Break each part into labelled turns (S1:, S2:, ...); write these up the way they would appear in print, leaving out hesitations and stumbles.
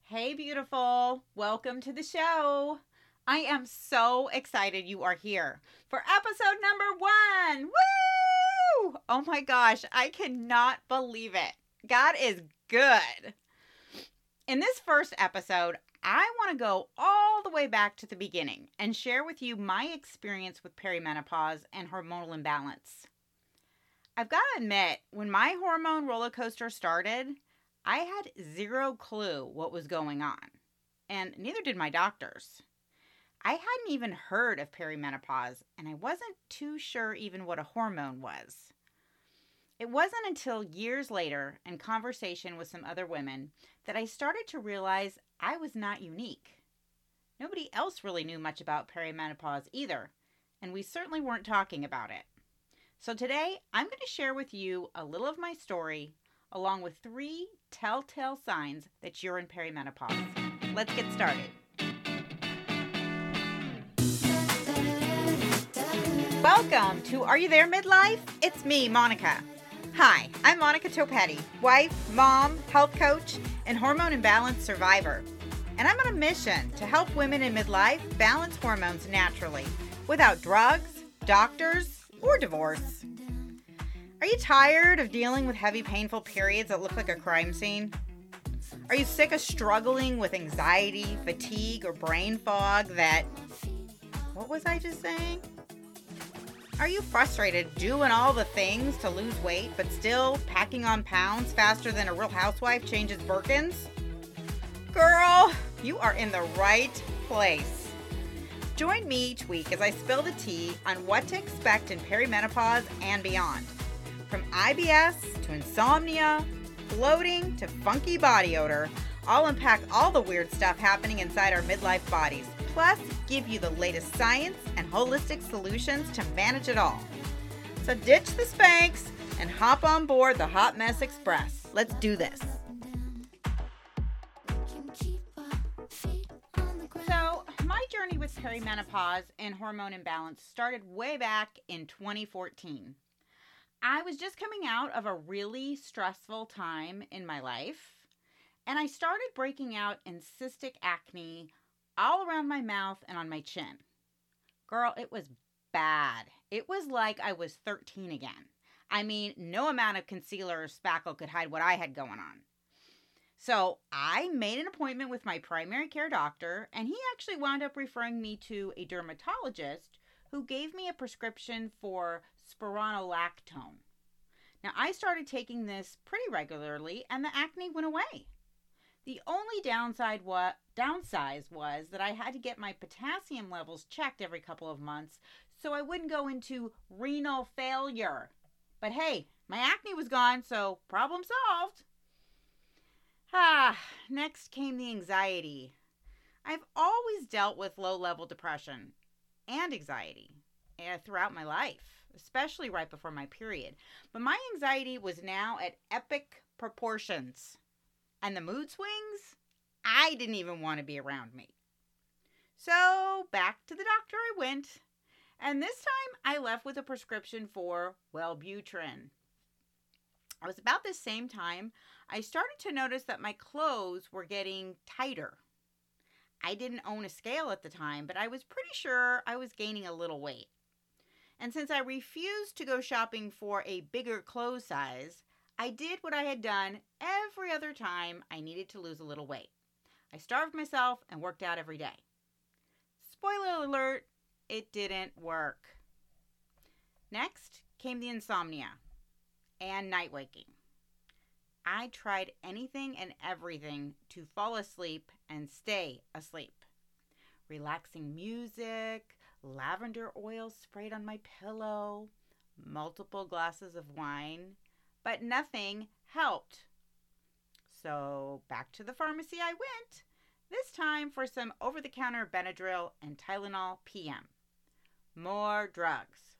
S1: Hey, beautiful. Welcome to the show. I am so excited you are here for episode number 1. Woo! Oh my gosh, I cannot believe it. God is good. In this first episode, I want to go all the way back to the beginning and share with you my experience with perimenopause and hormonal imbalance. I've got to admit, when my hormone roller coaster started, I had zero clue what was going on, and neither did my doctors. I hadn't even heard of perimenopause, and I wasn't too sure even what a hormone was. It wasn't until years later, in conversation with some other women, that I started to realize I was not unique. Nobody else really knew much about perimenopause either, and we certainly weren't talking about it. So today, I'm going to share with you a little of my story, along with 3 telltale signs that you're in perimenopause. Let's get started. Welcome to Are You There Midlife? It's me, Monica. Hi, I'm Monica Topetti, wife, mom, health coach, and hormone imbalance survivor. And I'm on a mission to help women in midlife balance hormones naturally without drugs, doctors, or divorce. Are you tired of dealing with heavy, painful periods that look like a crime scene? Are you sick of struggling with anxiety, fatigue, or brain fog that... What was I just saying? Are you frustrated doing all the things to lose weight, but still packing on pounds faster than a real housewife changes Birkins? Girl, you are in the right place. Join me each week as I spill the tea on what to expect in perimenopause and beyond. From IBS to insomnia, bloating to funky body odor, I'll unpack all the weird stuff happening inside our midlife bodies, plus give you the latest science and holistic solutions to manage it all. So ditch the Spanx and hop on board the Hot Mess Express. Let's do this. So, my journey with perimenopause and hormone imbalance started way back in 2014. I was just coming out of a really stressful time in my life, and I started breaking out in cystic acne all around my mouth and on my chin. Girl, it was bad. It was like I was 13 again. I mean, no amount of concealer or spackle could hide what I had going on. So I made an appointment with my primary care doctor, and he actually wound up referring me to a dermatologist who gave me a prescription for spironolactone. Now, I started taking this pretty regularly, and the acne went away. The only downside was that I had to get my potassium levels checked every couple of months so I wouldn't go into renal failure. But hey, my acne was gone, so problem solved. Next came the anxiety. I've always dealt with low-level depression and anxiety throughout my life, especially right before my period. But my anxiety was now at epic proportions. And the mood swings, I didn't even want to be around me. So back to the doctor I went. And this time I left with a prescription for Wellbutrin. It was about this same time I started to notice that my clothes were getting tighter. I didn't own a scale at the time, but I was pretty sure I was gaining a little weight. And since I refused to go shopping for a bigger clothes size, I did what I had done every other time I needed to lose a little weight. I starved myself and worked out every day. Spoiler alert, it didn't work. Next came the insomnia and night waking. I tried anything and everything to fall asleep and stay asleep. Relaxing music, lavender oil sprayed on my pillow, multiple glasses of wine, but nothing helped. So back to the pharmacy I went, this time for some over-the-counter Benadryl and Tylenol PM. More drugs.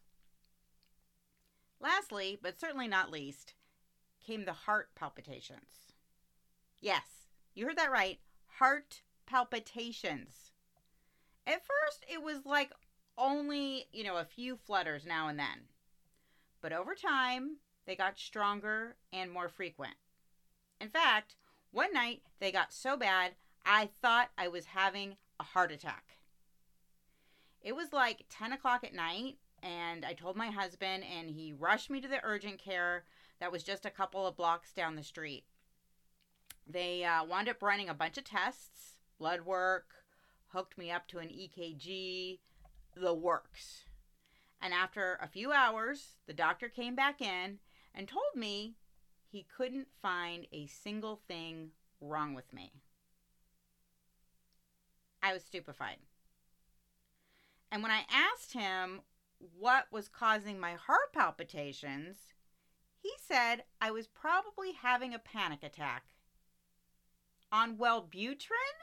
S1: Lastly, but certainly not least, came the heart palpitations. Yes, you heard that right, heart palpitations. At first, it was like only, a few flutters now and then. But over time, they got stronger and more frequent. In fact, one night they got so bad, I thought I was having a heart attack. It was like 10 o'clock at night, and I told my husband, and he rushed me to the urgent care that was just a couple of blocks down the street. They wound up running a bunch of tests, blood work, hooked me up to an EKG, the works. And after a few hours, the doctor came back in and told me he couldn't find a single thing wrong with me. I was stupefied. And when I asked him what was causing my heart palpitations, he said I was probably having a panic attack. On Wellbutrin?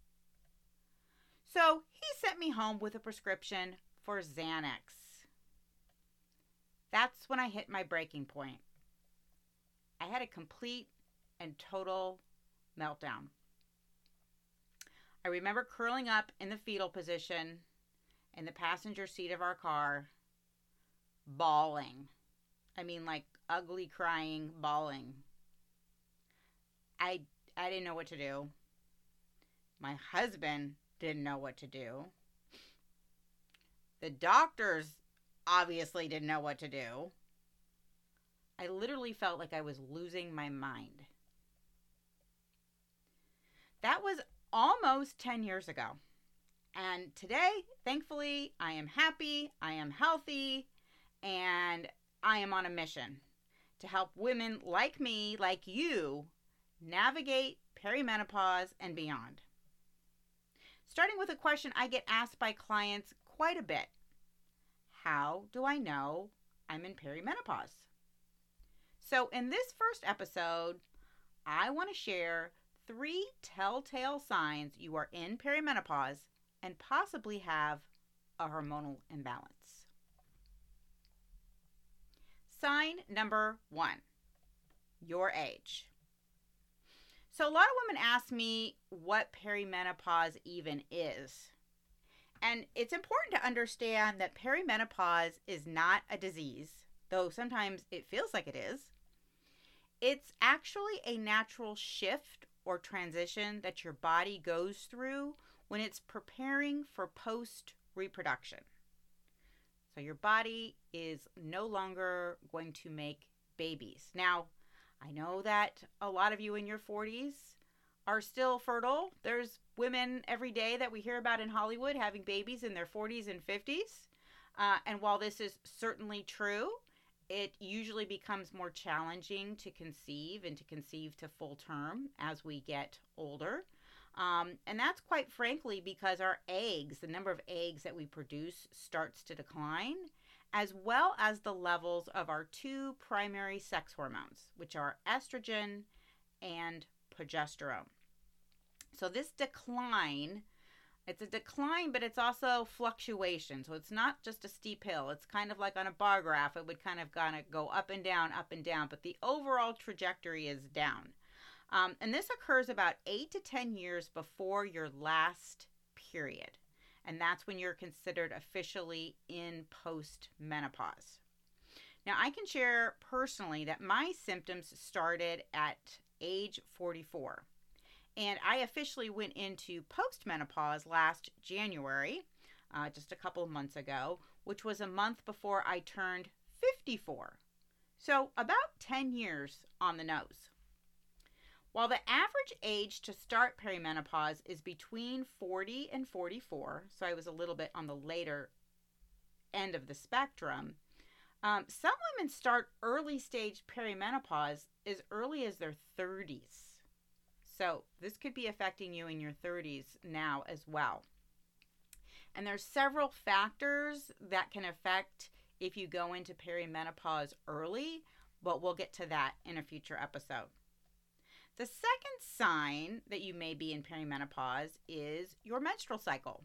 S1: So he sent me home with a prescription for Xanax. That's when I hit my breaking point. I had a complete and total meltdown. I remember curling up in the fetal position in the passenger seat of our car, bawling. I mean, like ugly crying, bawling. I didn't know what to do. My husband didn't know what to do. The doctors obviously didn't know what to do. I literally felt like I was losing my mind. That was almost 10 years ago. And today, thankfully, I am happy, I am healthy, and I am on a mission to help women like me, like you, navigate perimenopause and beyond. Starting with a question I get asked by clients quite a bit. How do I know I'm in perimenopause? So in this first episode, I want to share 3 telltale signs you are in perimenopause and possibly have a hormonal imbalance. Sign number 1, your age. So a lot of women ask me what perimenopause even is. And it's important to understand that perimenopause is not a disease, though sometimes it feels like it is. It's actually a natural shift or transition that your body goes through when it's preparing for post-reproduction. So your body is no longer going to make babies. Now, I know that a lot of you in your 40s are still fertile. There's women every day that we hear about in Hollywood having babies in their 40s and 50s. And while this is certainly true, it usually becomes more challenging to conceive and to conceive to full term as we get older. And that's quite frankly because our eggs, the number of eggs that we produce starts to decline, as well as the levels of our 2 primary sex hormones, which are estrogen and progesterone. So this decline, it's a decline, but it's also fluctuation. So it's not just a steep hill. It's kind of like on a bar graph. It would kind of go up and down, but the overall trajectory is down. And this occurs about 8 to 10 years before your last period. And that's when you're considered officially in post-menopause. Now, I can share personally that my symptoms started at age 44. And I officially went into post-menopause last January, just a couple of months ago, which was a month before I turned 54. So about 10 years on the nose. While the average age to start perimenopause is between 40 and 44, so I was a little bit on the later end of the spectrum, some women start early stage perimenopause as early as their 30s. So this could be affecting you in your 30s now as well. And there's several factors that can affect if you go into perimenopause early, but we'll get to that in a future episode. The second sign that you may be in perimenopause is your menstrual cycle.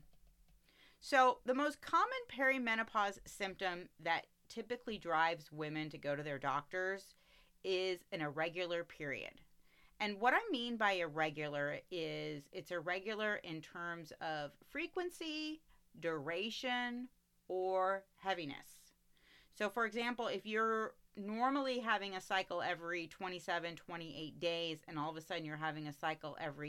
S1: So the most common perimenopause symptom that typically drives women to go to their doctors is an irregular period. And what I mean by irregular is it's irregular in terms of frequency, duration, or heaviness. So for example, if you're normally having a cycle every 27, 28 days, and all of a sudden you're having a cycle every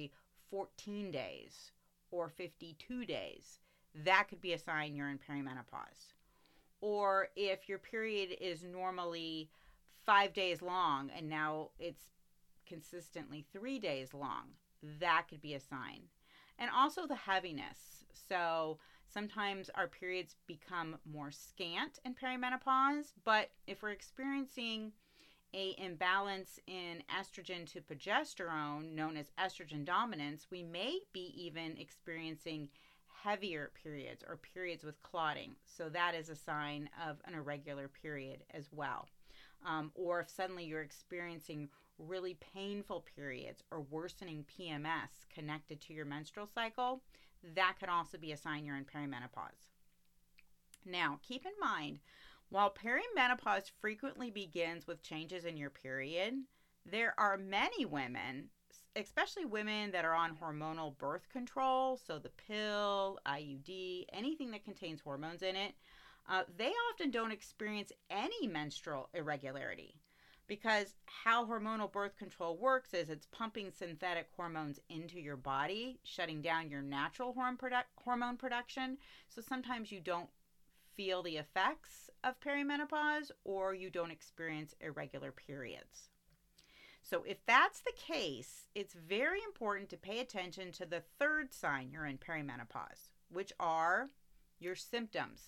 S1: 14 days or 52 days, that could be a sign you're in perimenopause. Or if your period is normally 5 days long and now it's consistently 3 days long, that could be a sign. And also the heaviness. So sometimes our periods become more scant in perimenopause, but if we're experiencing an imbalance in estrogen to progesterone, known as estrogen dominance, we may be even experiencing heavier periods or periods with clotting. So that is a sign of an irregular period as well. Or if suddenly you're experiencing really painful periods or worsening PMS connected to your menstrual cycle, that could also be a sign you're in perimenopause. Now, keep in mind, while perimenopause frequently begins with changes in your period, there are many women, especially women that are on hormonal birth control, so the pill, IUD, anything that contains hormones in it, they often don't experience any menstrual irregularity, because how hormonal birth control works is it's pumping synthetic hormones into your body, shutting down your natural hormone production. So sometimes you don't feel the effects of perimenopause, or you don't experience irregular periods. So if that's the case, it's very important to pay attention to the third sign you're in perimenopause, which are your symptoms.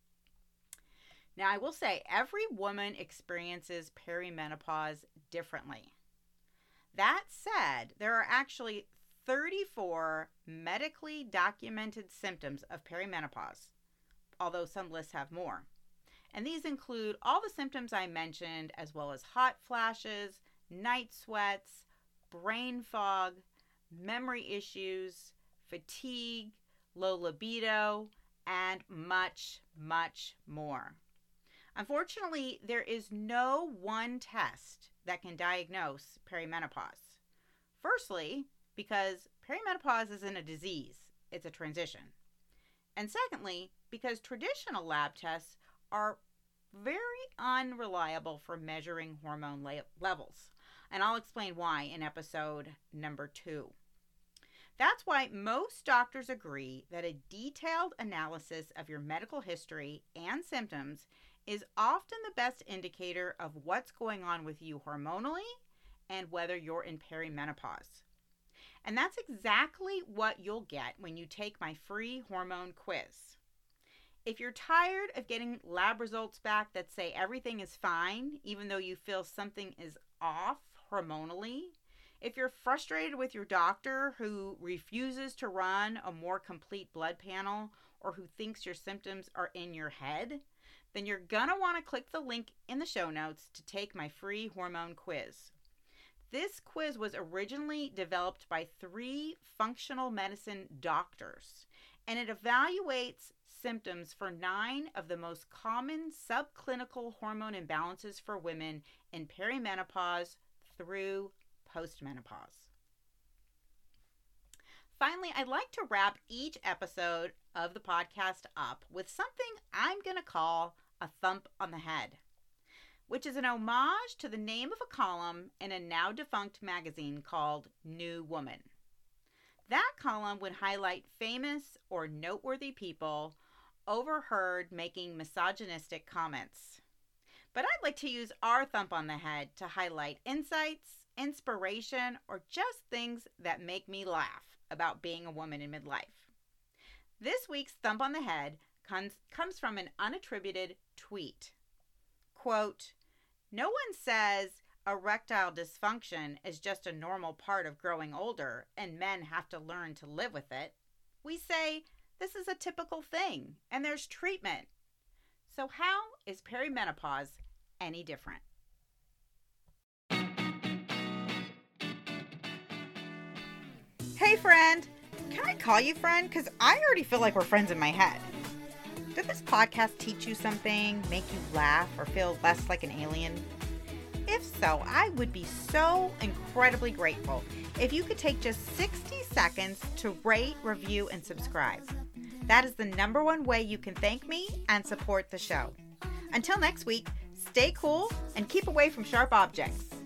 S1: Now, I will say every woman experiences perimenopause differently. That said, there are actually 34 medically documented symptoms of perimenopause, although some lists have more. And these include all the symptoms I mentioned, as well as hot flashes, night sweats, brain fog, memory issues, fatigue, low libido, and much, much more. Unfortunately, there is no one test that can diagnose perimenopause. Firstly, because perimenopause isn't a disease, it's a transition. And secondly, because traditional lab tests are very unreliable for measuring hormone levels. And I'll explain why in episode number 2. That's why most doctors agree that a detailed analysis of your medical history and symptoms is often the best indicator of what's going on with you hormonally and whether you're in perimenopause. And that's exactly what you'll get when you take my free hormone quiz. If you're tired of getting lab results back that say everything is fine, even though you feel something is off hormonally, if you're frustrated with your doctor who refuses to run a more complete blood panel or who thinks your symptoms are in your head, then you're gonna want to click the link in the show notes to take my free hormone quiz. This quiz was originally developed by 3 functional medicine doctors, and it evaluates symptoms for 9 of the most common subclinical hormone imbalances for women in perimenopause through postmenopause. Finally, I'd like to wrap each episode of the podcast up with something I'm going to call a thump on the head, which is an homage to the name of a column in a now defunct magazine called New Woman. That column would highlight famous or noteworthy people overheard making misogynistic comments. But I'd like to use our thump on the head to highlight insights, inspiration, or just things that make me laugh about being a woman in midlife. This week's thump on the head comes from an unattributed tweet. Quote, "No one says erectile dysfunction is just a normal part of growing older and men have to learn to live with it. We say this is a typical thing and there's treatment. So how is perimenopause any different?" Hey friend, can I call you friend? Because I already feel like we're friends in my head. Did this podcast teach you something, make you laugh, or feel less like an alien? If so, I would be so incredibly grateful if you could take just 60 seconds to rate, review, and subscribe. That is the number one way you can thank me and support the show. Until next week, stay cool and keep away from sharp objects.